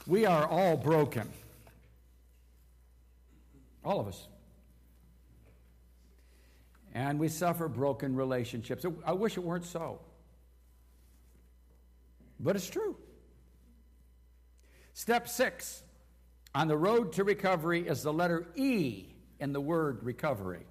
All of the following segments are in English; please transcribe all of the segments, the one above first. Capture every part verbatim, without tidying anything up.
We are all broken. All of us. And we suffer broken relationships. I wish it weren't so. But it's true. Step six on the road to recovery is the letter E in the word recovery.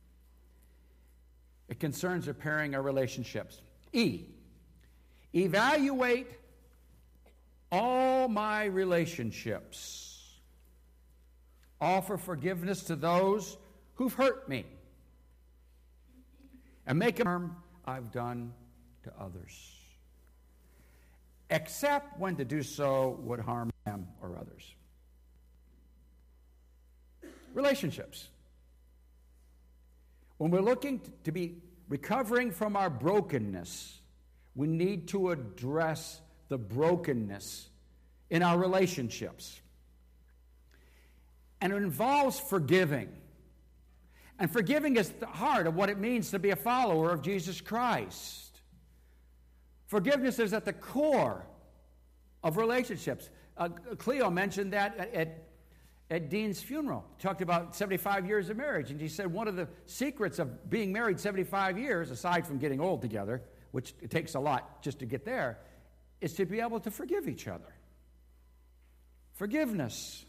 It concerns repairing our relationships. E. Evaluate all my relationships. Offer forgiveness to those who've hurt me. And make harm I've done to others. Except when to do so would harm them or others. Relationships. When we're looking to be recovering from our brokenness, we need to address the brokenness in our relationships. And it involves forgiving. And forgiving is the heart of what it means to be a follower of Jesus Christ. Forgiveness is at the core of relationships. Uh, Cleo mentioned that at, at, at Dean's funeral. Talked about seventy-five years of marriage. And she said one of the secrets of being married seventy-five years, aside from getting old together, which it takes a lot just to get there, is to be able to forgive each other. Forgiveness.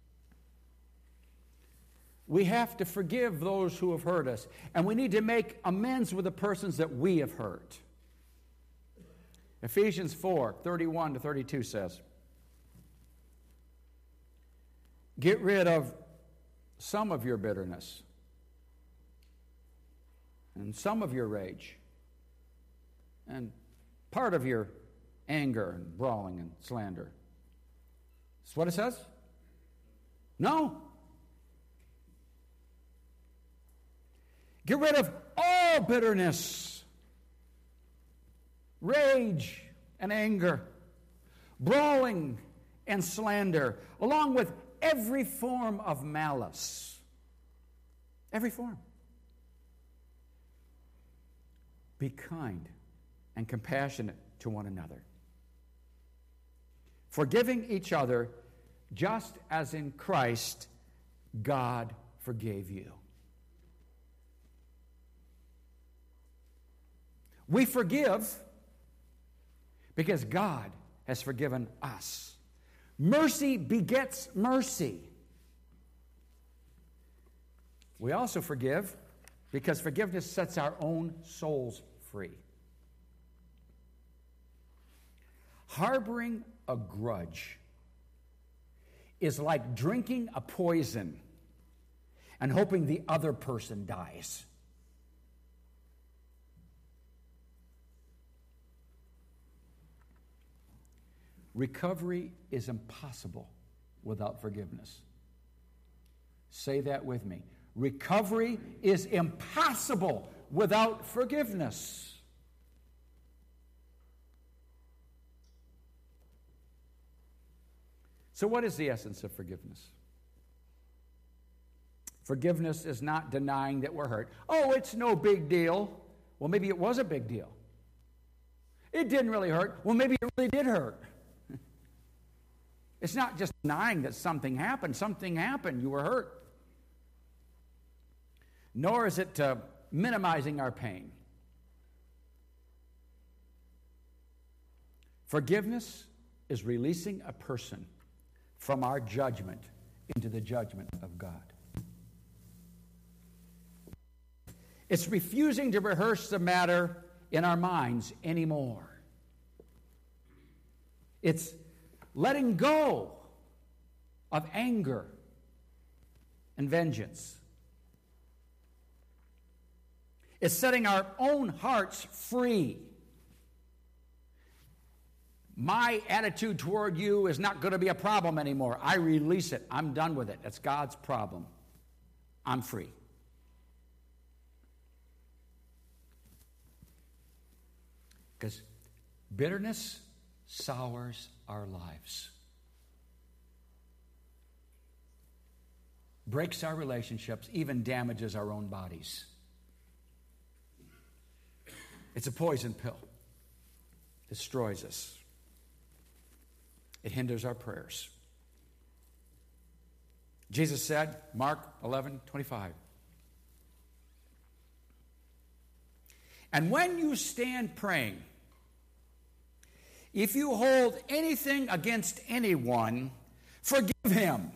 We have to forgive those who have hurt us. And we need to make amends with the persons that we have hurt. Ephesians four, thirty-one to thirty-two says, get rid of some of your bitterness and some of your rage and part of your anger and brawling and slander. That's what it says? No. Get rid of all bitterness, rage and anger, brawling and slander, along with every form of malice. Every form. Be kind and compassionate to one another, forgiving each other just as in Christ God forgave you. We forgive because God has forgiven us. Mercy begets mercy. We also forgive because forgiveness sets our own souls free. Harboring a grudge is like drinking a poison and hoping the other person dies. Recovery is impossible without forgiveness. Say that with me. Recovery is impossible without forgiveness. So what is the essence of forgiveness? Forgiveness is not denying that we're hurt. Oh, it's no big deal. Well, maybe it was a big deal. It didn't really hurt. Well, maybe it really did hurt. It's not just denying that something happened. Something happened. You were hurt. Nor is it uh, minimizing our pain. Forgiveness is releasing a person from our judgment into the judgment of God. It's refusing to rehearse the matter in our minds anymore. It's letting go of anger and vengeance. It's setting our own hearts free. My attitude toward you is not going to be a problem anymore. I release it. I'm done with it. That's God's problem. I'm free. Because bitterness sours our lives, breaks our relationships, even damages our own bodies. It's a poison pill. Destroys us. It hinders our prayers. Jesus said, Mark eleven twenty-five, and when you stand praying, if you hold anything against anyone, forgive him,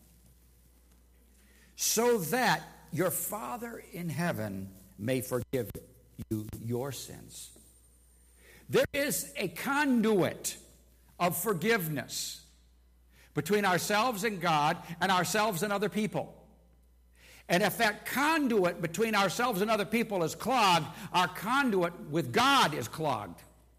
so that your Father in heaven may forgive you your sins. There is a conduit of forgiveness between ourselves and God and ourselves and other people. And if that conduit between ourselves and other people is clogged, our conduit with God is clogged.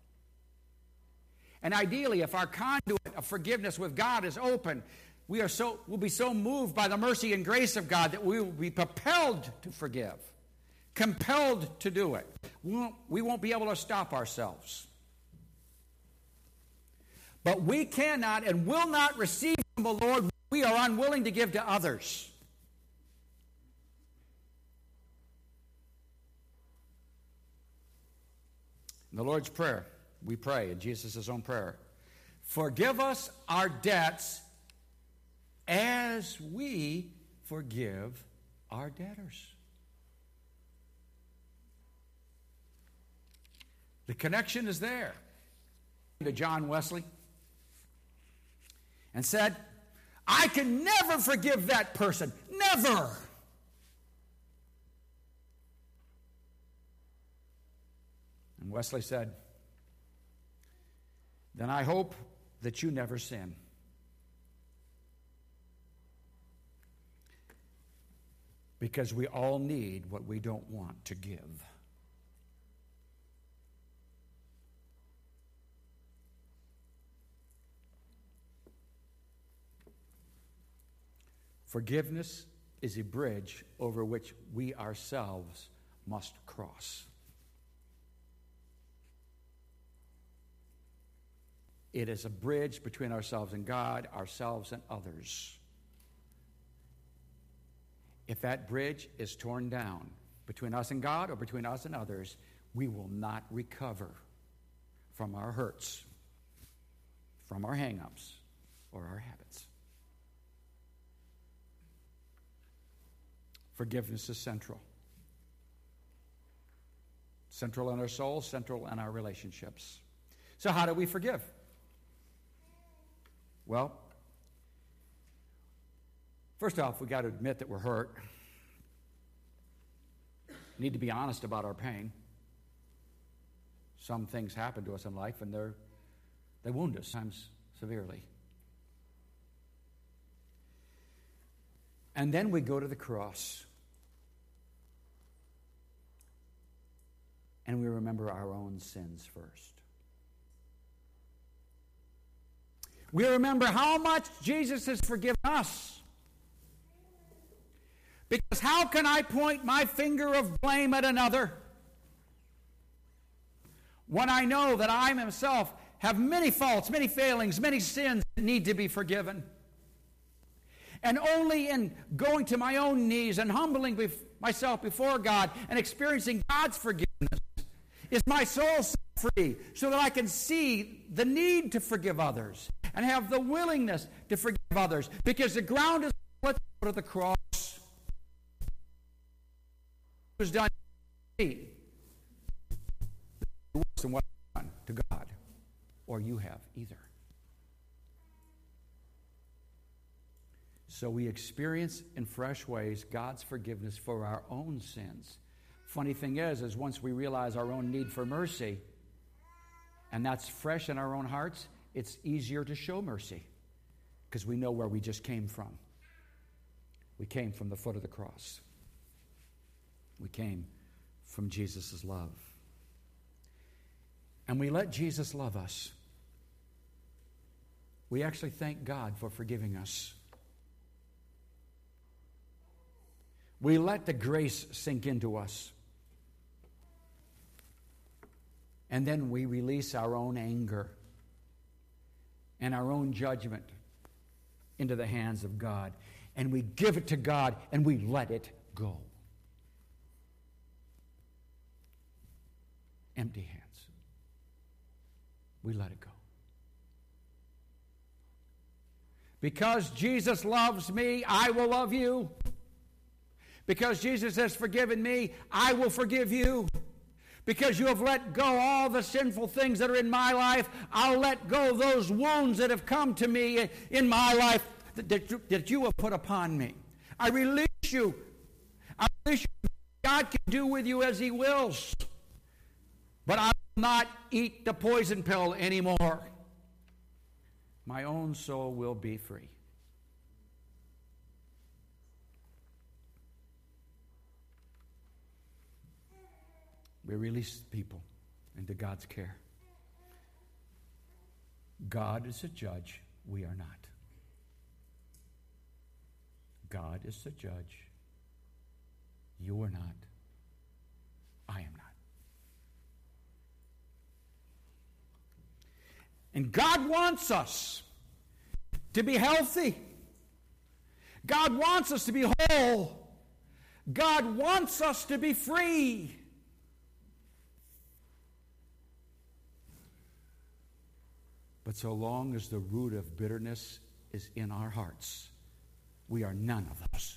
And ideally, if our conduit of forgiveness with God is open, we are so, we'll be so moved by the mercy and grace of God that we will be propelled to forgive, compelled to do it. We won't, we won't be able to stop ourselves. But we cannot and will not receive from the Lord what we are unwilling to give to others. In the Lord's Prayer, we pray in Jesus' own prayer, forgive us our debts as we forgive our debtors. The connection is there. To John Wesley and said, I can never forgive that person. Never. And Wesley said, then I hope that you never sin. Because we all need what we don't want to give. Forgiveness is a bridge over which we ourselves must cross. It is a bridge between ourselves and God, ourselves and others. If that bridge is torn down between us and God or between us and others, we will not recover from our hurts, from our hang-ups, or our habits. Forgiveness is central. Central in our soul, central in our relationships. So how do we forgive? Well, first off, we've got to admit that we're hurt. We need to be honest about our pain. Some things happen to us in life, and they're, they wound us, sometimes severely. And then we go to the cross. And we remember our own sins first. We remember how much Jesus has forgiven us. Because how can I point my finger of blame at another when I know that I myself have many faults, many failings, many sins that need to be forgiven? And only in going to my own knees and humbling bef- myself before God and experiencing God's forgiveness is my soul set free, so that I can see the need to forgive others and have the willingness to forgive others, because the ground is split to the cross. It was done to me. Worse than what I've done to God, or you have either. So we experience in fresh ways God's forgiveness for our own sins. Funny thing is, is once we realize our own need for mercy, and that's fresh in our own hearts, it's easier to show mercy because we know where we just came from. We came from the foot of the cross. We came from Jesus' love. And we let Jesus love us. We actually thank God for forgiving us. We let the grace sink into us. And then we release our own anger and our own judgment into the hands of God. And we give it to God and we let it go. Empty hands. We let it go. Because Jesus loves me, I will love you. Because Jesus has forgiven me, I will forgive you. Because you have let go all the sinful things that are in my life, I'll let go of those wounds that have come to me in my life that, that, that you have put upon me. I release you. I release you. God can do with you as he wills. But I will not eat the poison pill anymore. My own soul will be free. We release people into God's care. God is the judge. We are not. God is the judge. You are not. I am not. And God wants us to be healthy. God wants us to be whole. God wants us to be free. But so long as the root of bitterness is in our hearts, we are none of those.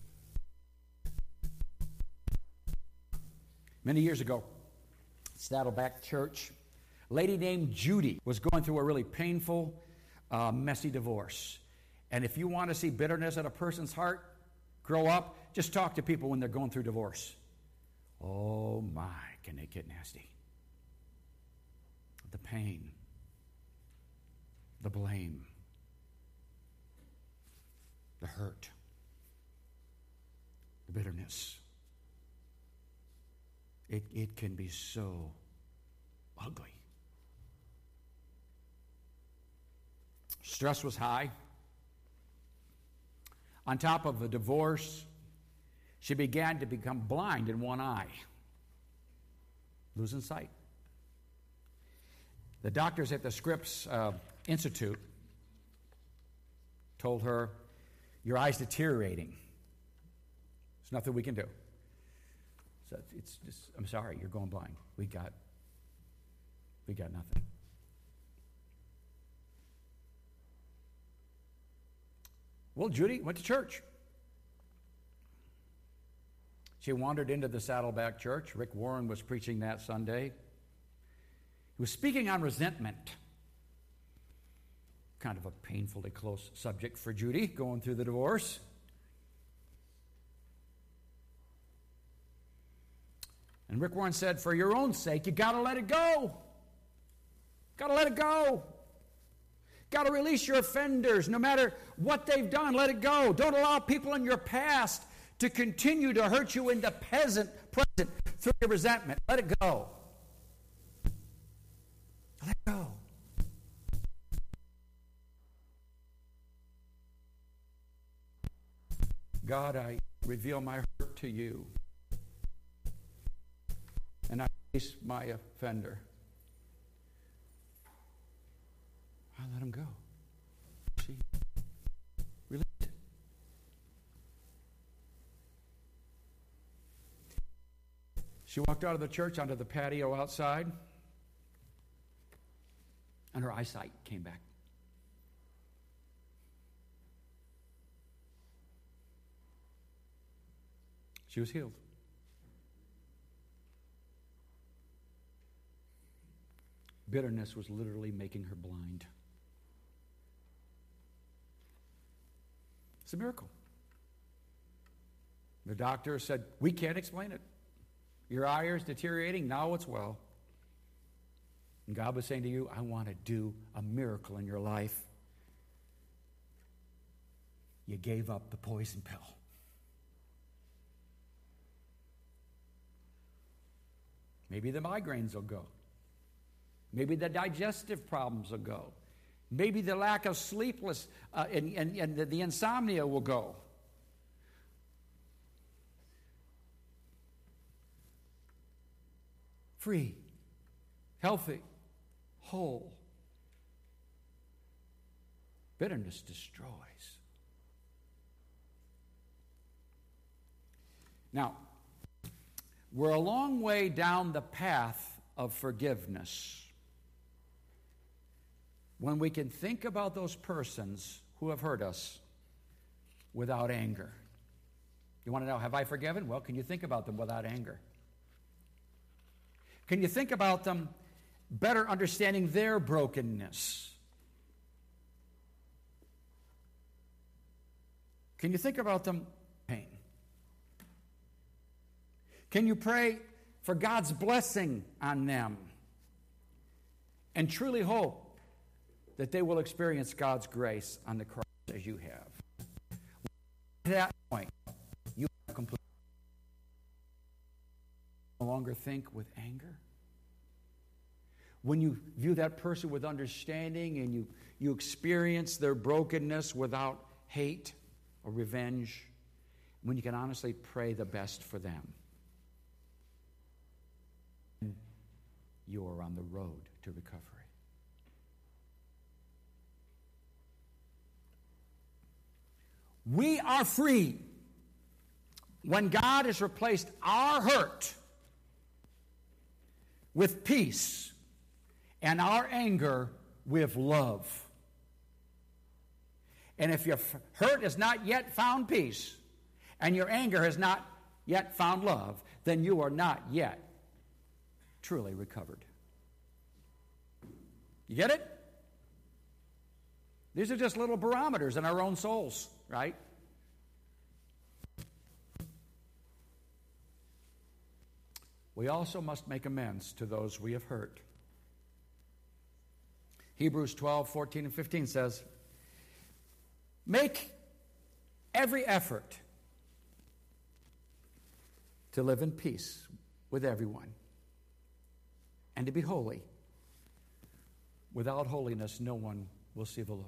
Many years ago, Saddleback Church, a lady named Judy was going through a really painful, uh, messy divorce. And if you want to see bitterness in a person's heart grow up, just talk to people when they're going through divorce. Oh my, can they get nasty? The pain. The blame, the hurt, the bitterness. It, it can be so ugly. Stress was high. On top of a divorce, she began to become blind in one eye, losing sight. The doctors at the Scripps uh, Institute told her, your eye's deteriorating. There's nothing we can do. So it's just, I'm sorry, you're going blind. We got, we got nothing. Well, Judy went to church. She wandered into the Saddleback Church. Rick Warren was preaching that Sunday. He was speaking on resentment. Kind of a painfully close subject for Judy, going through the divorce. And Rick Warren said, for your own sake, you got to let it go. Got to let it go. Got to release your offenders. No matter what they've done, let it go. Don't allow people in your past to continue to hurt you in the present, present through your resentment. Let it go. Let go. God, I reveal my hurt to you. And I release my offender. I let him go. See? Release it. She walked out of the church onto the patio outside, and her eyesight came back. She was healed. Bitterness was literally making her blind. It's a miracle. The doctor said, we can't explain it. Your eye is deteriorating, now it's well. And God was saying to you, I want to do a miracle in your life. You gave up the poison pill. Maybe the migraines will go. Maybe the digestive problems will go. Maybe the lack of sleepless uh, and, and, and the, the insomnia will go. Free, healthy, whole. Bitterness destroys. Now, we're a long way down the path of forgiveness when we can think about those persons who have hurt us without anger. You want to know, have I forgiven? Well, can you think about them without anger? Can you think about them better understanding their brokenness? Can you think about them pain? Can you pray for God's blessing on them and truly hope that they will experience God's grace on the cross as you have? At that point, you have completely no longer think with anger. When you view that person with understanding and you, you experience their brokenness without hate or revenge, when you can honestly pray the best for them, you are on the road to recovery. We are free when God has replaced our hurt with peace and our anger with love. And if your hurt has not yet found peace and your anger has not yet found love, then you are not yet truly recovered. You get it? These are just little barometers in our own souls, right? We also must make amends to those we have hurt. Hebrews twelve, fourteen, and fifteen says, make every effort to live in peace with everyone and to be holy. Without holiness, no one will see the Lord.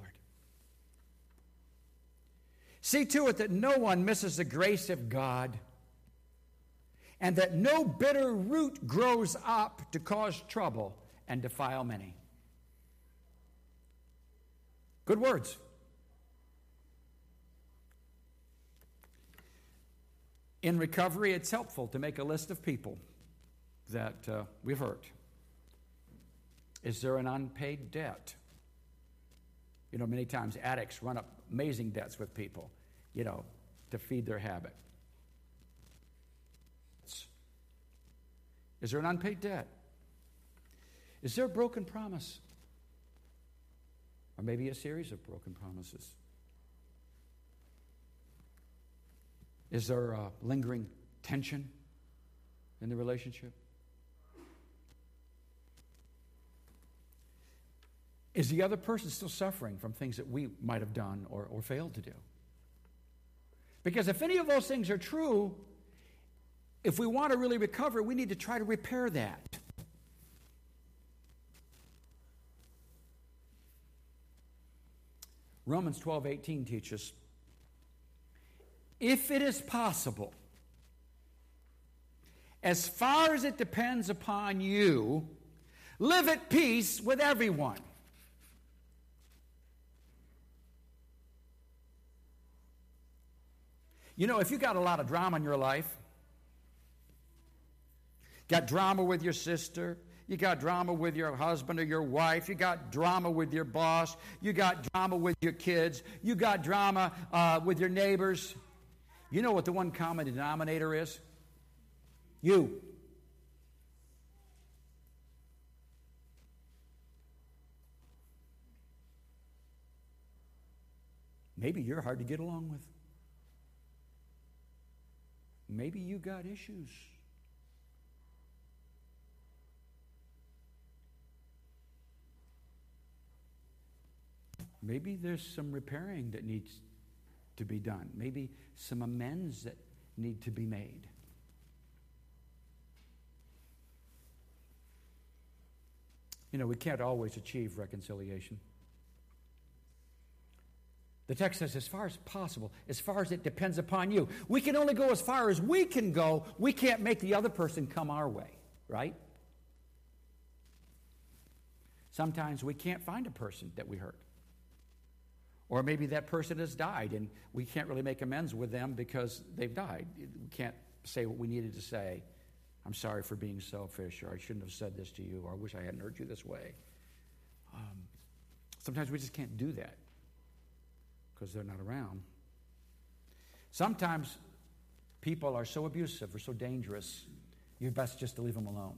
See to it that no one misses the grace of God and that no bitter root grows up to cause trouble and defile many. Good words. In recovery, it's helpful to make a list of people that uh, we've hurt. Is there an unpaid debt? You know, many times addicts run up amazing debts with people, you know, to feed their habit. Is there an unpaid debt? Is there a broken promise? Or maybe a series of broken promises? Is there a lingering tension in the relationship? Is the other person still suffering from things that we might have done or, or failed to do? Because if any of those things are true, if we want to really recover, we need to try to repair that. Romans twelve eighteen teaches, if it is possible, as far as it depends upon you, live at peace with everyone. You know, if you got a lot of drama in your life, got drama with your sister, you got drama with your husband or your wife, you got drama with your boss, you got drama with your kids, you got drama uh, with your neighbors, you know what the one common denominator is? You. Maybe you're hard to get along with. Maybe you got issues. Maybe there's some repairing that needs to be done. Maybe some amends that need to be made. You know, we can't always achieve reconciliation. The text says, as far as possible, as far as it depends upon you. We can only go as far as we can go. We can't make the other person come our way, right? Sometimes we can't find a person that we hurt. Or maybe that person has died and we can't really make amends with them because they've died. We can't say what we needed to say. I'm sorry for being selfish, or I shouldn't have said this to you, or I wish I hadn't hurt you this way. Um, sometimes we just can't do that. because they're not around. Sometimes people are so abusive or so dangerous, you're best just to leave them alone.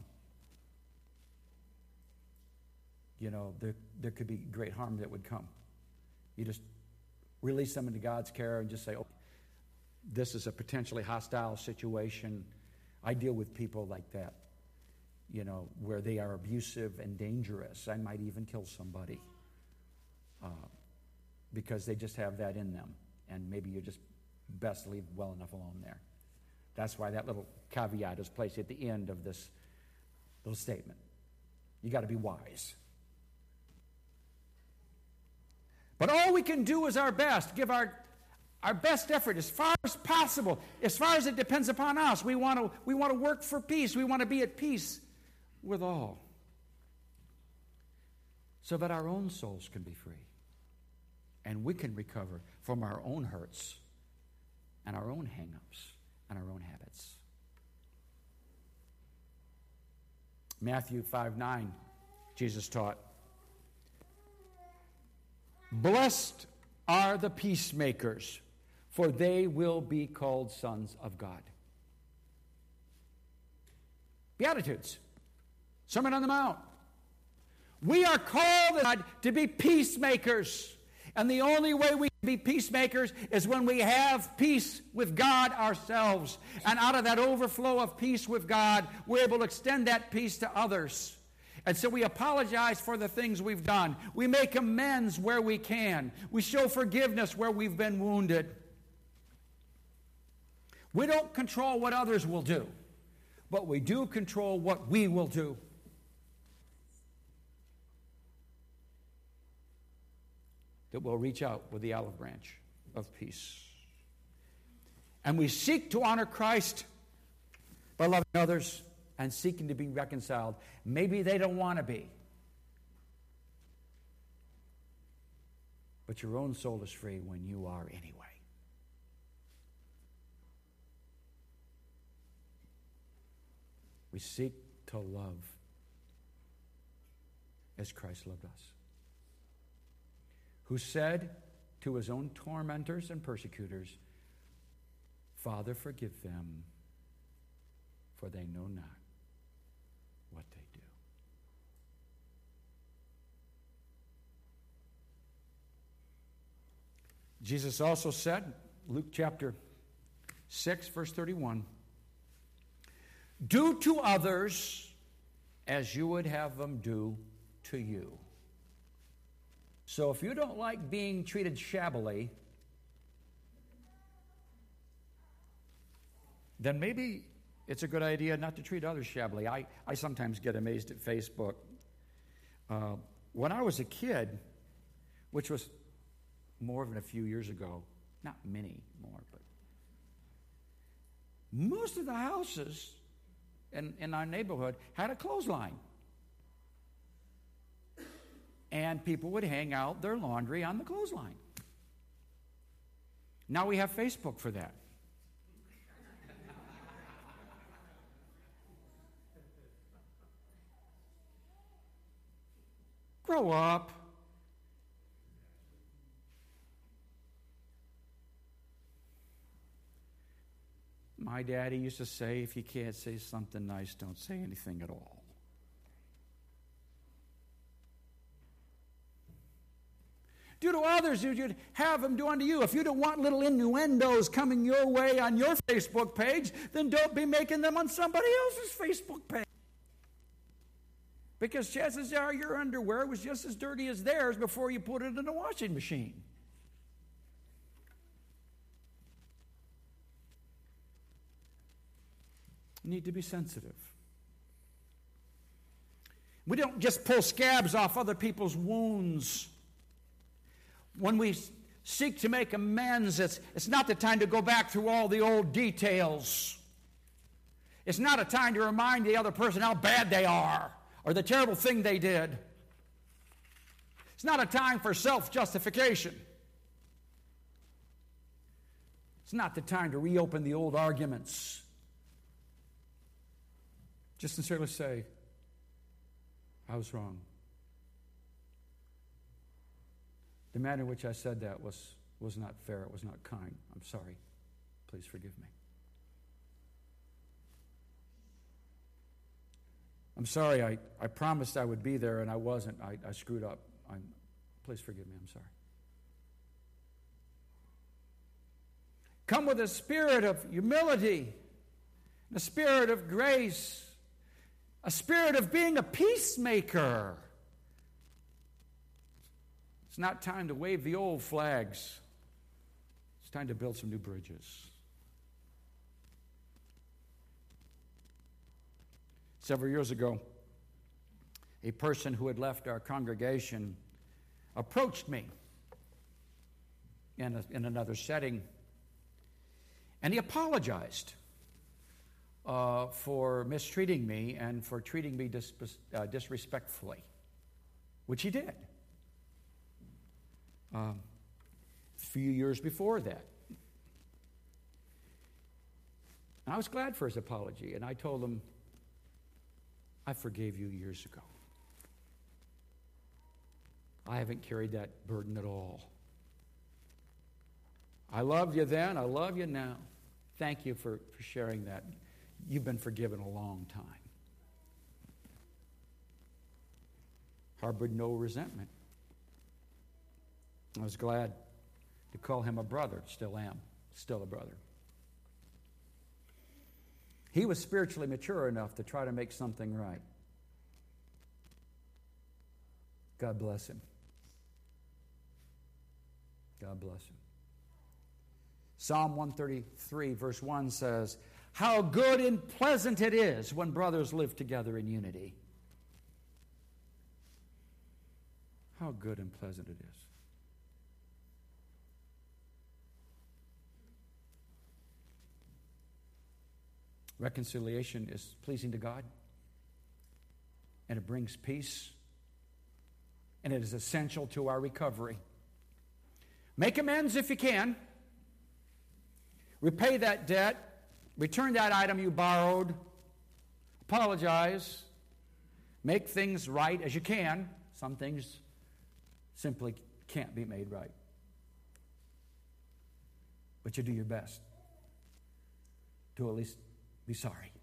You know, there, there could be great harm that would come. You just release them into God's care and just say, oh, this is a potentially hostile situation. I deal with people like that, you know, where they are abusive and dangerous. I might even kill somebody uh, because they just have that in them. And maybe you're just best leave well enough alone there. That's why that little caveat is placed at the end of this little statement. You got to be wise. But all we can do is our best, give our, our best effort as far as possible, as far as it depends upon us. We want to, we want to work for peace. We want to be at peace with all, so that our own souls can be free and we can recover from our own hurts and our own hang-ups and our own habits. Matthew five nine, Jesus taught, "Blessed are the peacemakers, for they will be called sons of God." Beatitudes. Sermon on the Mount. We are called God to be peacemakers. And the only way we can be peacemakers is when we have peace with God ourselves. And out of that overflow of peace with God, we're able to extend that peace to others. And so we apologize for the things we've done. We make amends where we can. We show forgiveness where we've been wounded. We don't control what others will do, but we do control what we will do. That will reach out with the olive branch of peace. And we seek to honor Christ by loving others and seeking to be reconciled. Maybe they don't want to be. But your own soul is free when you are anyway. We seek to love as Christ loved us, who said to his own tormentors and persecutors, "Father, forgive them, for they know not what they do." Jesus also said, Luke chapter six, verse thirty-one, "Do to others as you would have them do to you." So if you don't like being treated shabbily, then maybe it's a good idea not to treat others shabbily. I, I sometimes get amazed at Facebook. Uh, when I was a kid, which was more than a few years ago, not many more, but most of the houses in, in our neighborhood had a clothesline. And people would hang out their laundry on the clothesline. Now we have Facebook for that. Grow up. My daddy used to say, if you can't say something nice, don't say anything at all. Do to others as you'd have them do unto you. If you don't want little innuendos coming your way on your Facebook page, then don't be making them on somebody else's Facebook page. Because chances are your underwear was just as dirty as theirs before you put it in the washing machine. You need to be sensitive. We don't just pull scabs off other people's wounds. When we seek to make amends, it's, it's not the time to go back through all the old details. It's not a time to remind the other person how bad they are or the terrible thing they did. It's not a time for self-justification. It's not the time to reopen the old arguments. Just sincerely say, I was wrong. The manner in which I said that was It was not fair. It was not kind. I'm sorry. Please forgive me. I'm sorry. I, I promised I would be there, and I wasn't. I, I screwed up. I'm, please forgive me. I'm sorry. Come with a spirit of humility, a spirit of grace, a spirit of being a peacemaker. It's not time to wave the old flags. It's time to build some new bridges. Several years ago, a person who had left our congregation approached me in, a, in another setting, and he apologized uh, for mistreating me and for treating me dis- uh, disrespectfully, which he did. Um, a few years before that. And I was glad for his apology, and I told him, I forgave you years ago. I haven't carried that burden at all. I loved you then, I love you now. Thank you for, for sharing that. You've been forgiven a long time. Harbored no resentment. I was glad to call him a brother. Still am. Still a brother. He was spiritually mature enough to try to make something right. God bless him. God bless him. Psalm one thirty-three, verse one says, how good and pleasant it is when brothers live together in unity. How good and pleasant it is. Reconciliation is pleasing to God, and it brings peace, and it is essential to our recovery. Make amends if you can. Repay that debt. Return that item you borrowed. Apologize. Make things right as you can. Some things simply can't be made right. But you do your best to at least be sorry.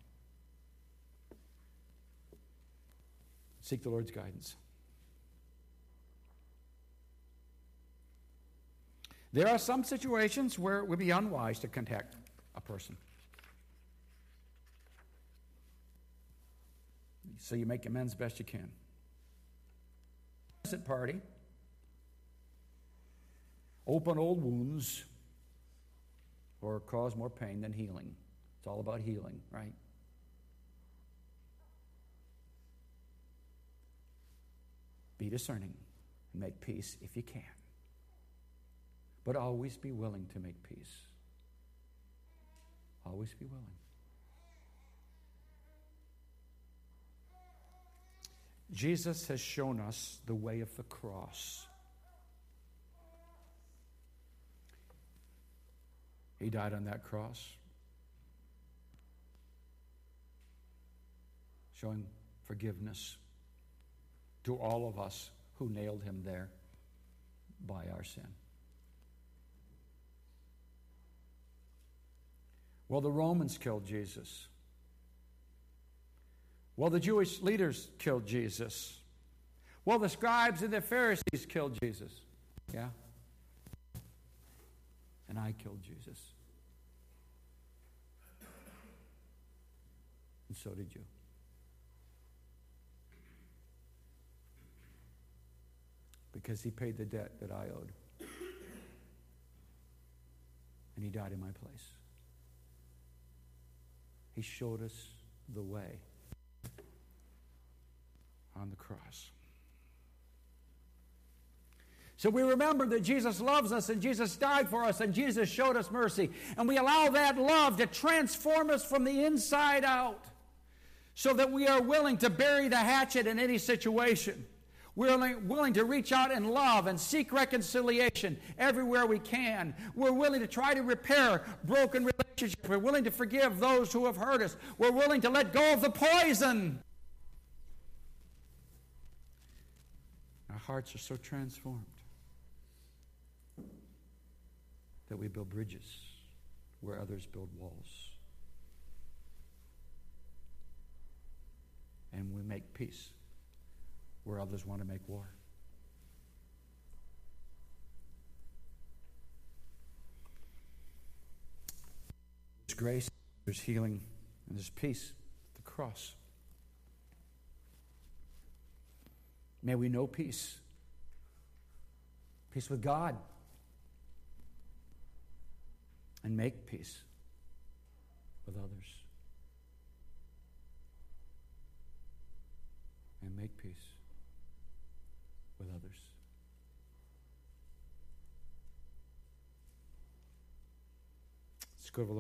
Seek the Lord's guidance. There are some situations where it would be unwise to contact a person. So you make amends best you can. Innocent party. Open old wounds or cause more pain than healing. It's all about healing, right? Be discerning and make peace if you can. But always be willing to make peace. Always be willing. Jesus has shown us the way of the cross. He died on that cross, showing forgiveness to all of us who nailed him there by our sin. Well, the Romans killed Jesus. Well, the Jewish leaders killed Jesus. Well, the scribes and the Pharisees killed Jesus. Yeah? And I killed Jesus. And so did you. Because he paid the debt that I owed. And he died in my place. He showed us the way on the cross. So we remember that Jesus loves us and Jesus died for us and Jesus showed us mercy. And we allow that love to transform us from the inside out so that we are willing to bury the hatchet in any situation. We're willing to reach out and love and seek reconciliation everywhere we can. We're willing to try to repair broken relationships. We're willing to forgive those who have hurt us. We're willing to let go of the poison. Our hearts are so transformed. that we build bridges where others build walls. And we make peace where others want to make war. There's grace, there's healing, and there's peace at the cross. May we know peace. Peace with God. And make peace with others. And make peace with others. Let's go to the Lord.